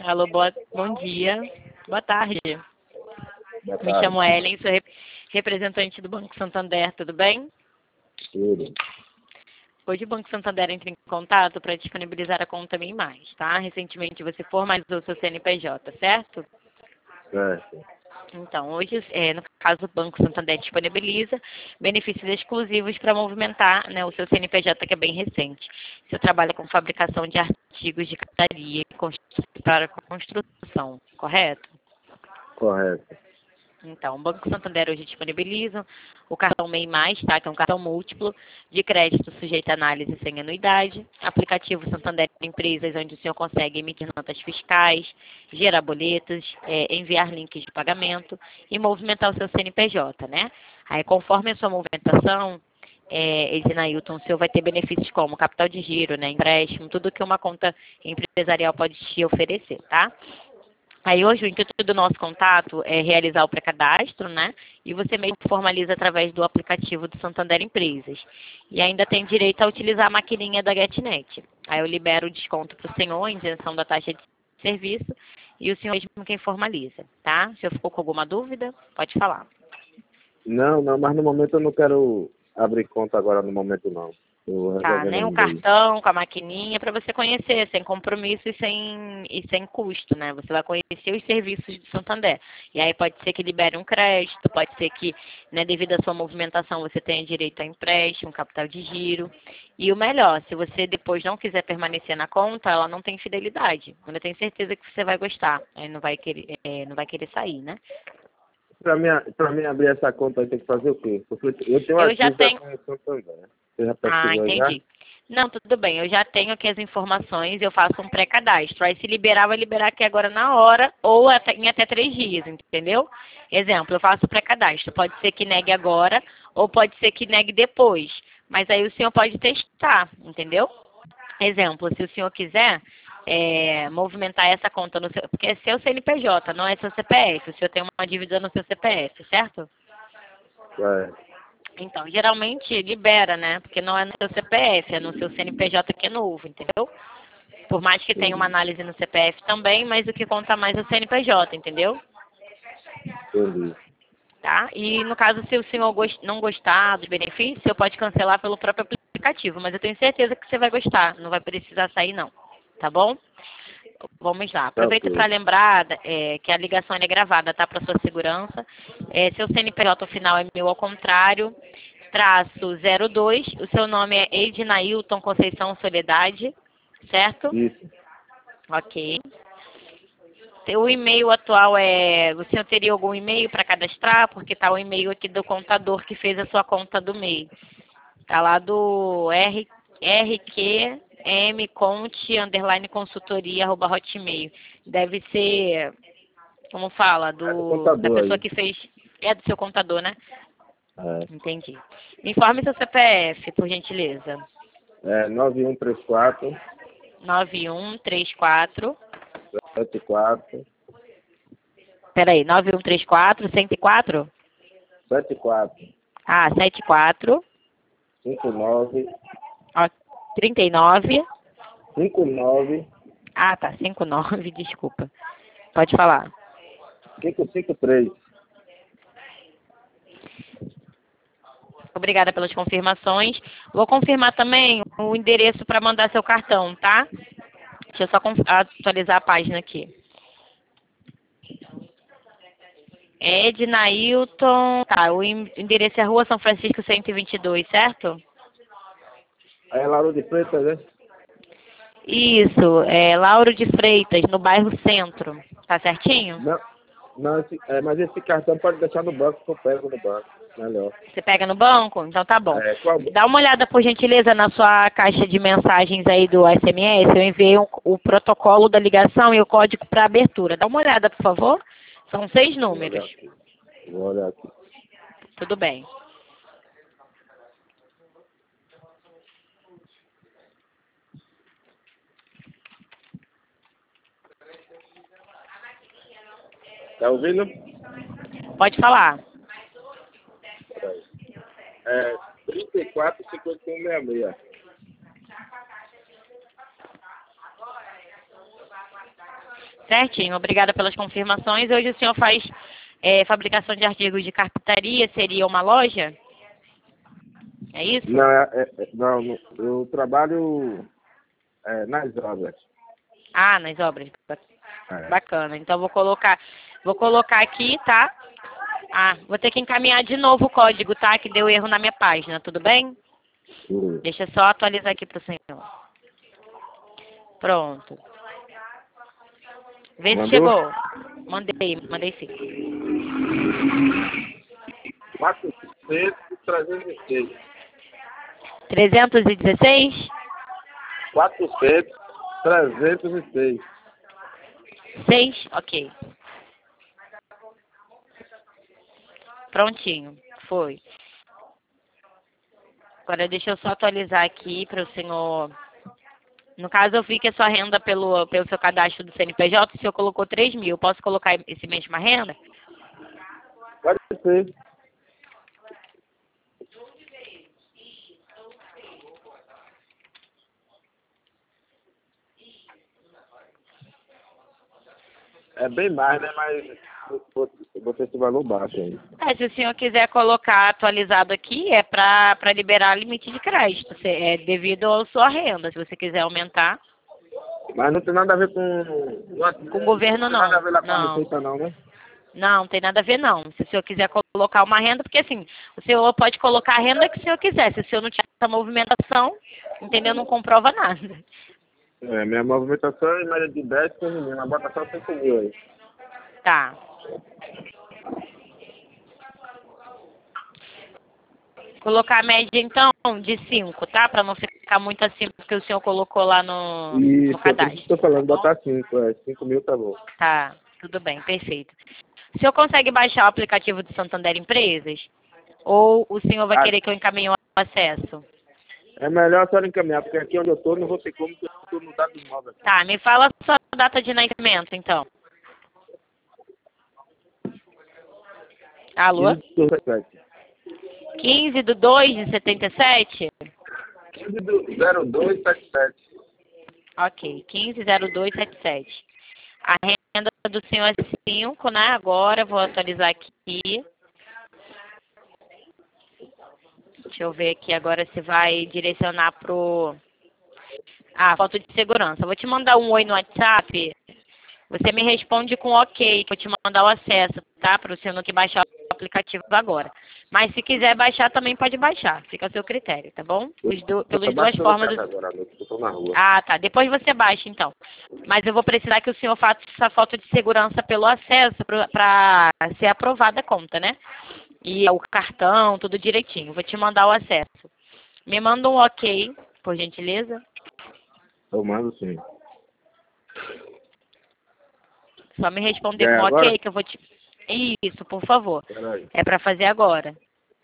Alô, bom dia. Boa tarde. Boa Me tarde. chamo Ellen, sou representante do Banco Santander, tudo bem? Tudo. Hoje o Banco Santander entra em contato para disponibilizar a conta Bem Mais, tá? Recentemente você formalizou seu CNPJ, certo? Certo. Então, hoje, no caso, o Banco Santander disponibiliza benefícios exclusivos para movimentar, né, o seu CNPJ, que é bem recente. Você trabalha com fabricação de artigos de cantaria para construção, correto? Correto. Então, o Banco Santander hoje disponibiliza o cartão MEI+, tá? Que é um cartão múltiplo de crédito sujeito a análise sem anuidade, aplicativo Santander Empresas, onde o senhor consegue emitir notas fiscais, gerar boletos, enviar links de pagamento e movimentar o seu CNPJ, né? Aí, conforme a sua movimentação, Ednailton, o senhor vai ter benefícios como capital de giro, né? Empréstimo, tudo que uma conta empresarial pode te oferecer, tá? Aí hoje o intuito do nosso contato é realizar o pré-cadastro, né? E você mesmo formaliza através do aplicativo do Santander Empresas. E ainda tem direito a utilizar a maquininha da GetNet. Aí eu libero o desconto para o senhor, a isenção da taxa de serviço, e o senhor mesmo quem formaliza, tá? Se eu ficou com alguma dúvida, pode falar. Não, mas no momento eu não quero abrir conta agora no momento não. Estou Tá, resolvendo nem o ainda aí. cartão com a maquininha para você conhecer, sem compromisso e sem custo, né? Você vai conhecer os serviços do Santander. E aí pode ser que libere um crédito, pode ser que, né, devido à sua movimentação, você tenha direito a empréstimo, capital de giro. E o melhor, se você depois não quiser permanecer na conta, ela não tem fidelidade. Eu tenho certeza que você vai gostar. Aí não vai querer sair, né? Para mim abrir essa conta aí tem que fazer o quê? Porque eu tenho uma Eu já dívida tenho. com o Santander. Você já Ah, pesquisou aí já? entendi. Não, tudo bem. Eu já tenho aqui as informações, eu faço um pré-cadastro. Aí se liberar, vai liberar aqui agora na hora ou em até 3 dias, entendeu? Exemplo, eu faço o pré-cadastro. Pode ser que negue agora ou pode ser que negue depois. Mas aí o senhor pode testar, entendeu? Exemplo, se o senhor quiser movimentar essa conta no seu. Porque é seu CNPJ, não é seu CPF. O senhor tem uma dívida no seu CPF, certo? Certo. Então, geralmente libera, né? Porque não é no seu CPF, é no seu CNPJ que é novo, entendeu? Por mais que tenha uma Entendi. análise no CPF também, mas o que conta mais é o CNPJ, entendeu? Entendi. Tá? E no caso, se o senhor não gostar dos benefícios, você pode cancelar pelo próprio aplicativo, mas eu tenho certeza que você vai gostar, não vai precisar sair não, tá bom? Vamos lá. Tá Aproveito para ok. lembrar que a ligação é gravada, tá? Para sua segurança. Seu CNPJ final é meu ao contrário, traço 02. O seu nome é Ednailton Conceição Soledade, certo? Isso. Ok. O e-mail atual o senhor teria algum e-mail para cadastrar? Porque tá o e-mail aqui do contador que fez a sua conta do MEI. Tá lá do rqmconte_consultoria@hotmail. Deve ser, como fala, É do da contador pessoa aí. que fez. É do seu contador, né? É. Entendi. Me informe seu CPF, por gentileza. 9134 9134. 74 Peraí, 9134, 104? 74 Ah, 74. 59 Ó, 39. 59 Ah, tá, 59, desculpa. Pode falar. 553. Obrigada pelas confirmações. Vou confirmar também o endereço para mandar seu cartão, tá? Deixa eu só atualizar a página aqui. Ednailton. Tá, o endereço é Rua São Francisco 122, certo? Aí é Lauro de Freitas, né? Isso, Lauro de Freitas, no bairro Centro. Tá certinho? Não, mas esse cartão pode deixar no banco que eu pego no banco. Melhor. Você pega no banco? Então tá bom. Qual? Dá uma olhada, por gentileza, na sua caixa de mensagens aí do SMS. Eu enviei o protocolo da ligação e o código para abertura. Dá uma olhada, por favor. São 6 Vou olhar números. aqui. Vou olhar aqui. Tudo bem. Tá ouvindo? Pode falar. Peraí. 34 51 66. Certinho, obrigada pelas confirmações. Hoje o senhor faz fabricação de artigos de carpintaria, seria uma loja? É isso? Não, não, eu trabalho nas obras. Ah, nas obras. É. Bacana. Então vou colocar aqui, tá? Ah, vou ter que encaminhar de novo o código, tá? Que deu erro na minha página, tudo bem? Deixa eu só atualizar aqui pro senhor. Pronto. Vê se Mandou? chegou. Mandei sim. 400, 316? 400, 306. 6? Ok. Prontinho. Foi. Agora deixa eu só atualizar aqui para o senhor. No caso, eu vi que a sua renda pelo seu cadastro do CNPJ, o senhor colocou 3.000. Posso colocar esse mesma renda? Pode ser. É bem mais, né? Mas você esse valor baixo aí. Se o senhor quiser colocar atualizado aqui, é para liberar limite de crédito. É devido à sua renda. Se você quiser aumentar. Mas não tem nada a ver com Com o governo, não. Tem nada a ver lá com a não. receita, não, né? Não, tem nada a ver não. Se o senhor quiser colocar uma renda, porque assim, o senhor pode colocar a renda que o senhor quiser. Se o senhor não tiver essa movimentação, entendeu? Não comprova nada. Minha movimentação é em média de 10 por mil. A bota só 5 mil aí. Tá. Colocar a média então de 5, tá? Para não ficar muito acima do que o senhor colocou lá no cadastro. Estou falando, botar 5. 5 mil tá bom. Tá, tudo bem, perfeito. O senhor consegue baixar o aplicativo do Santander Empresas? Ou o senhor vai querer que eu encaminhe o acesso? É melhor a senhora encaminhar, porque aqui onde eu tô não vou ter como, porque eu tô no dado móvel. Tá, me fala a sua data de nascimento, então. Alô? 15 de 2 de 77? 15 do 0277. Ok, 150277. A renda do senhor é 5, né? Agora vou atualizar aqui. Deixa eu ver aqui agora se vai direcionar pro... foto de segurança. Vou te mandar um oi no WhatsApp. Você me responde com ok, que eu te mandar o acesso, tá? Para o senhor que baixar o aplicativo agora. Mas se quiser baixar, também pode baixar. Fica a seu critério, tá bom? Pelas duas formas. Agora, eu tô na rua. Ah, tá. Depois você baixa, então. Mas eu vou precisar que o senhor faça essa foto de segurança pelo acesso para ser aprovada a conta, né? E o cartão, tudo direitinho. Vou te mandar o acesso. Me manda um ok, por gentileza. Eu mando sim. Só me responder com ok agora? que eu vou te... Isso, por favor. Peraí. É para fazer agora.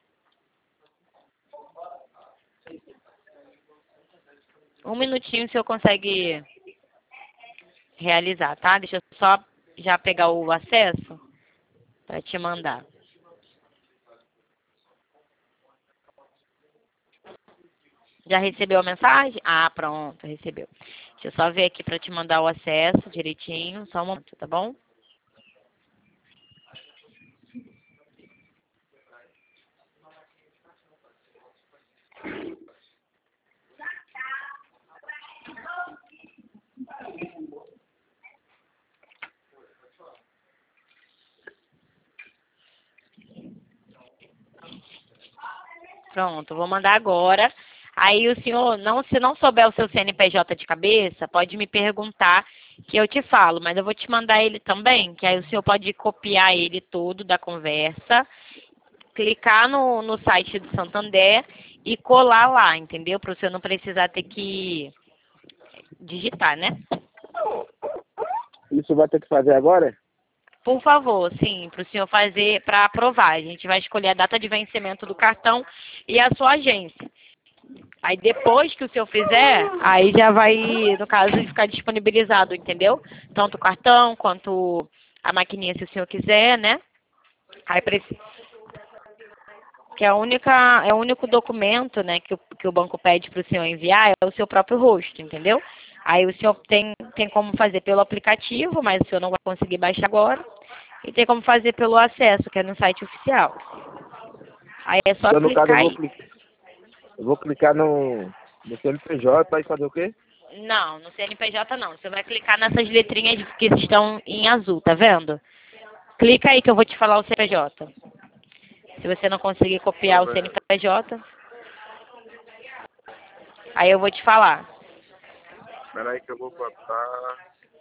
Um minutinho o senhor consegue realizar, tá? Deixa eu só já pegar o acesso para te mandar. Já recebeu a mensagem? Ah, pronto, recebeu. Deixa eu só ver aqui para te mandar o acesso direitinho. Só um momento, tá bom? Pronto, vou mandar agora. Aí o senhor, se não souber o seu CNPJ de cabeça, pode me perguntar que eu te falo, mas eu vou te mandar ele também, que aí o senhor pode copiar ele todo da conversa, clicar no site do Santander e colar lá, entendeu? Para o senhor não precisar ter que digitar, né? Isso vai ter que fazer agora? Por favor, sim, para o senhor fazer, para aprovar. A gente vai escolher a data de vencimento do cartão e a sua agência. Aí depois que o senhor fizer, aí já vai, no caso, ficar disponibilizado, entendeu? Tanto o cartão quanto a maquininha, se o senhor quiser, né? Aí que é o único documento, né, que o banco pede para o senhor enviar é o seu próprio rosto, entendeu? Aí o senhor tem como fazer pelo aplicativo, mas o senhor não vai conseguir baixar agora. E tem como fazer pelo acesso, que é no site oficial. Aí é só Então, no caso, clicar aí. eu vou clicar no CNPJ e fazer o quê? Não, no CNPJ não. Você vai clicar nessas letrinhas que estão em azul, tá vendo? Clica aí que eu vou te falar o CNPJ. Se você não conseguir copiar o CNPJ, aí eu vou te falar. Espera aí que eu vou botar.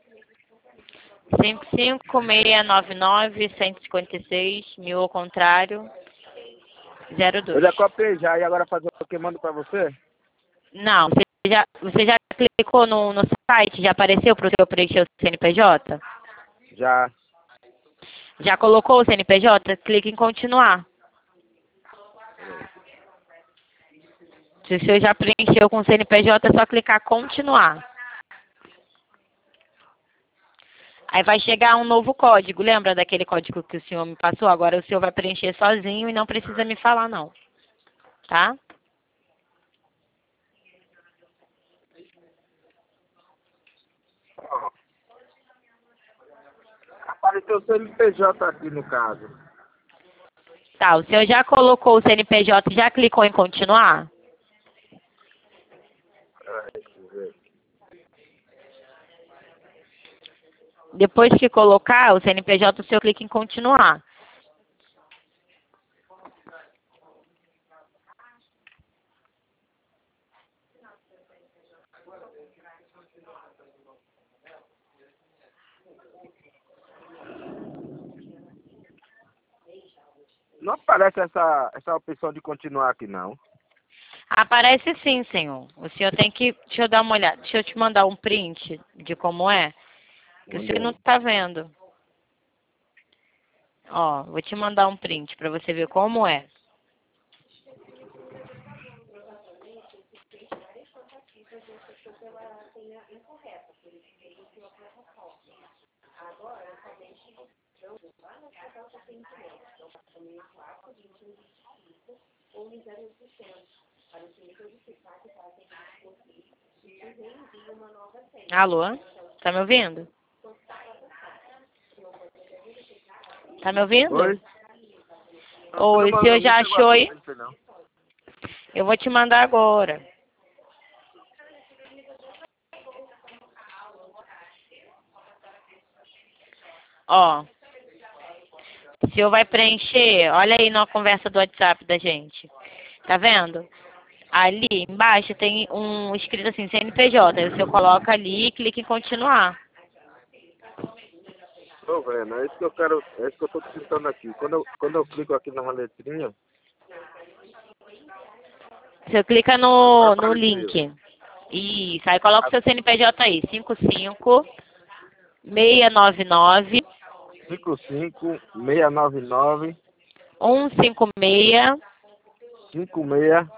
55699-156, ao contrário, Eu 02. já copiei já, e agora fazer o que mando pra você? Não, você já clicou no site? Já apareceu para o seu preencher o CNPJ? Já. Já colocou o CNPJ? Clique em continuar. Se o senhor já preencheu com o CNPJ, é só clicar continuar. Aí vai chegar um novo código. Lembra daquele código que o senhor me passou? Agora o senhor vai preencher sozinho e não precisa me falar, não. Tá? Apareceu o CNPJ aqui no caso. Tá, o senhor já colocou o CNPJ e já clicou em continuar? Deixa eu ver. Depois que colocar o CNPJ, o senhor clica em continuar. Não aparece essa opção de continuar aqui, não. Aparece sim, senhor. O senhor tem que... Deixa eu dar uma olhada. Deixa eu te mandar um print de como é. Que o senhor não Mandei. está vendo. Ó, vou te mandar um print para você ver como é. Alô? Tá me ouvindo? Tá me ouvindo? Oi? Oi, o senhor Não já chegou achou aqui, aí? não sei não. Eu vou te mandar agora. Ó, o senhor vai preencher, olha aí na conversa do WhatsApp da gente. Tá vendo? Ali embaixo tem um escrito assim, CNPJ. Aí o senhor coloca ali e clica em continuar. Tô vendo, é isso que eu quero, é isso que eu tô digitando aqui. Quando eu clico aqui na letrinha, O senhor clica no apareceu. link. Isso, aí coloca o seu CNPJ aí, 55 699 55 699 156 56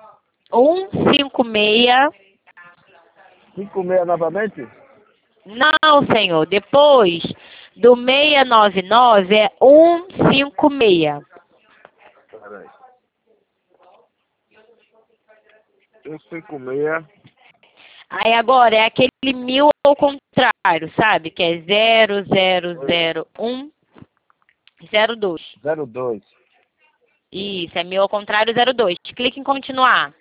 156. 56 novamente? Não, senhor, depois do 699 é 156. Peraí. 156 Aí agora é aquele 1000 ao contrário, sabe? Que é 000102. 02. Isso, é 1000 ao contrário 02. Clique em continuar.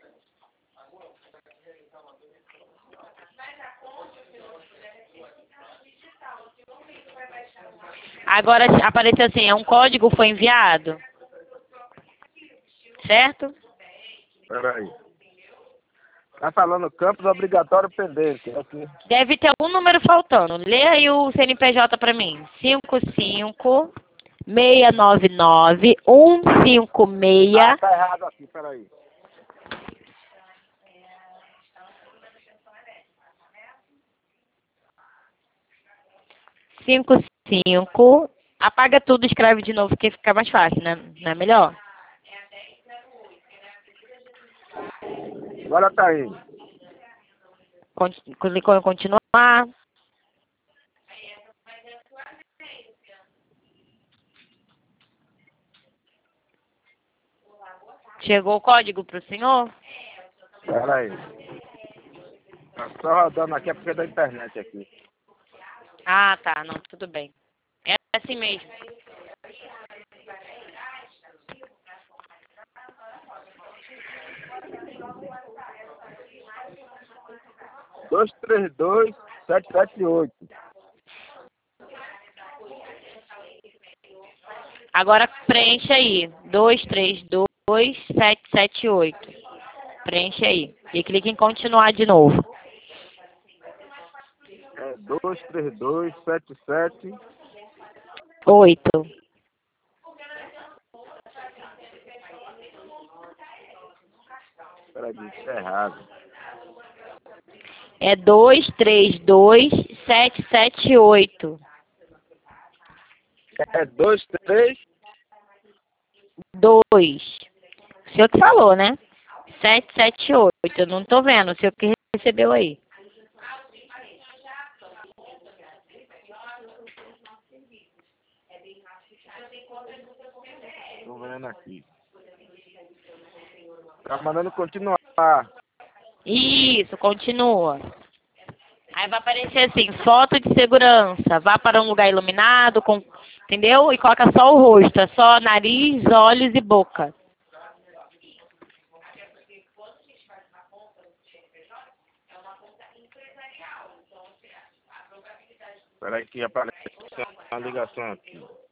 Agora apareceu assim, é um código foi enviado, certo? Peraí. Tá falando campos obrigatório pendente. Aqui. Deve ter algum número faltando. Lê aí o CNPJ para mim. 55 699 156 Tá errado aqui, peraí. 55. Apaga tudo, escreve de novo, que fica mais fácil, né? Não é melhor? Agora tá indo. Clicou em continuar. Chegou o código para o senhor? Peraí. Só rodando aqui é porque é da internet aqui. Ah, tá. Não, tudo bem. É assim mesmo. Dois, três, dois, sete, sete, oito. Agora preenche aí. 232778. Preenche aí. E clique em continuar de novo. É 232 77. 8. Peraí, isso é errado. É 232778. É 2, 3. 2. O senhor que falou, né? 778. Eu não tô vendo. O senhor que recebeu aí. Tô vendo aqui. Tá mandando continuar. Isso, continua. Aí vai aparecer assim, foto de segurança. Vá para um lugar iluminado, com, entendeu? E coloca só o rosto. É só nariz, olhos e boca. Peraí que apareceu uma ligação aqui.